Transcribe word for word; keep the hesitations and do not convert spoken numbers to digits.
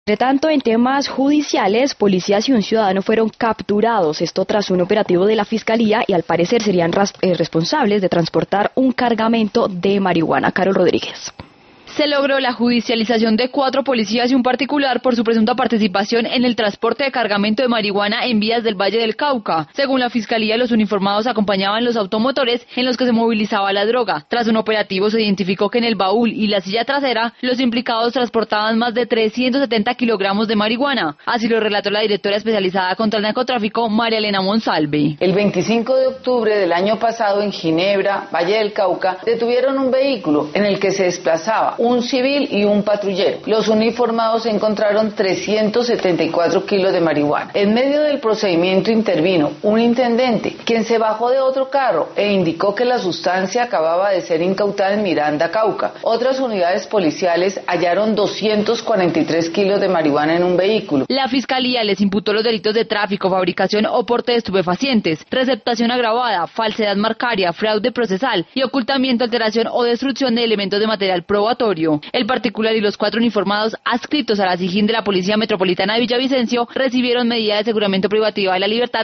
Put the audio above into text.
Entre tanto, en temas judiciales, policías y un ciudadano fueron capturados, esto tras un operativo de la Fiscalía y al parecer serían eh, responsables de transportar un cargamento de marihuana. Carol Rodríguez. Se logró la judicialización de cuatro policías y un particular por su presunta participación en el transporte de cargamento de marihuana en vías del Valle del Cauca. Según la Fiscalía, los uniformados acompañaban los automotores en los que se movilizaba la droga. Tras un operativo se identificó que en el baúl y la silla trasera los implicados transportaban más de trescientos setenta kilogramos de marihuana. Así lo relató la directora especializada contra el narcotráfico, María Elena Monsalve. El veinticinco de octubre del año pasado en Ginebra, Valle del Cauca, detuvieron un vehículo en el que se desplazaba un civil y un patrullero. Los uniformados encontraron trescientos setenta y cuatro kilos de marihuana. En medio del procedimiento intervino un intendente, quien se bajó de otro carro e indicó que la sustancia acababa de ser incautada en Miranda, Cauca. Otras unidades policiales hallaron doscientos cuarenta y tres kilos de marihuana en un vehículo. La Fiscalía les imputó los delitos de tráfico, fabricación o porte de estupefacientes, receptación agravada, falsedad marcaria, fraude procesal y ocultamiento, alteración o destrucción de elementos de material probatorio. El particular y los cuatro uniformados adscritos a la SIJIN de la Policía Metropolitana de Villavicencio recibieron medida de aseguramiento privativa de la libertad